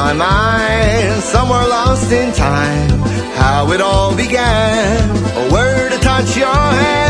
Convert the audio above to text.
my mind, somewhere lost in time, how it all began, a word to touch your hand.